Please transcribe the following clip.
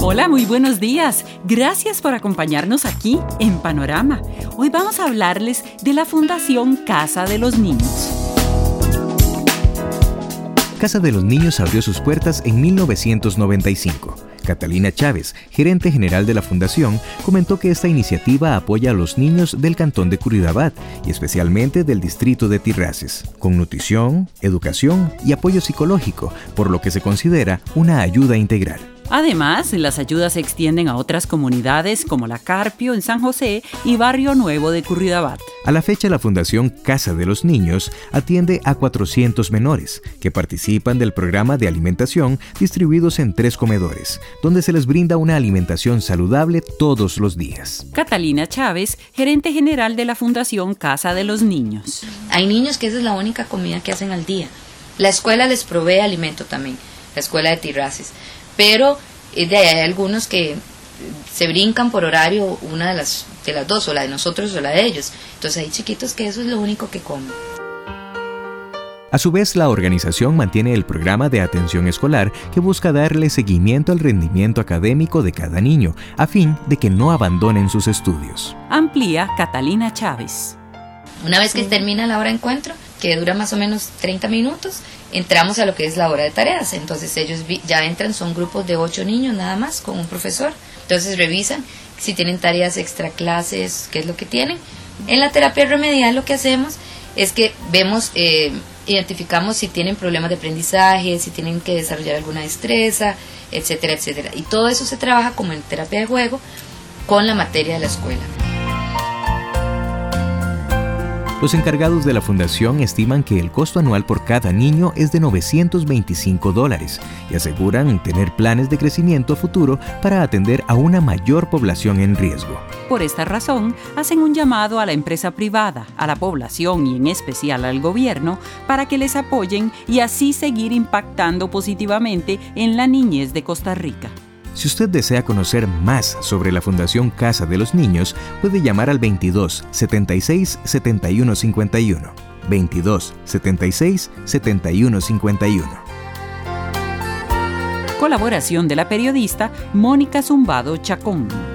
Hola, muy buenos días. Gracias por acompañarnos aquí en Panorama. Hoy vamos a hablarles de la Fundación Casa de los Niños. Casa de los Niños abrió sus puertas en 1995. Catalina Chávez, gerente general de la fundación, comentó que esta iniciativa apoya a los niños del cantón de Curridabat y especialmente del distrito de Tirraces, con nutrición, educación y apoyo psicológico, por lo que se considera una ayuda integral. Además, las ayudas se extienden a otras comunidades como La Carpio en San José y Barrio Nuevo de Curridabat. A la fecha, la Fundación Casa de los Niños atiende a 400 menores que participan del programa de alimentación distribuidos en 3 comedores, donde se les brinda una alimentación saludable todos los días. Catalina Chávez, gerente general de la Fundación Casa de los Niños. Hay niños que esa es la única comida que hacen al día. La escuela les provee alimento también, la escuela de Tirraces. Pero hay algunos que se brincan por horario, una de las dos, o la de nosotros o la de ellos. Entonces hay chiquitos que eso es lo único que comen. A su vez, la organización mantiene el programa de atención escolar que busca darle seguimiento al rendimiento académico de cada niño, a fin de que no abandonen sus estudios. Amplía Catalina Chávez. Una vez que termina la hora de encuentro, que dura más o menos 30 minutos, entramos a lo que es la hora de tareas. Entonces ellos ya entran, son grupos de 8 niños nada más, con un profesor. Entonces revisan si tienen tareas extra clases, qué es lo que tienen. En la terapia remedial lo que hacemos es que vemos, identificamos si tienen problemas de aprendizaje, si tienen que desarrollar alguna destreza, etcétera, etcétera. Y todo eso se trabaja como en terapia de juego con la materia de la escuela. Los encargados de la fundación estiman que el costo anual por cada niño es de $925 y aseguran tener planes de crecimiento futuro para atender a una mayor población en riesgo. Por esta razón, hacen un llamado a la empresa privada, a la población y en especial al gobierno para que les apoyen y así seguir impactando positivamente en la niñez de Costa Rica. Si usted desea conocer más sobre la Fundación Casa de los Niños, puede llamar al 22 76 71 51. 22 76 71 51. Colaboración de la periodista Mónica Zumbado Chacón.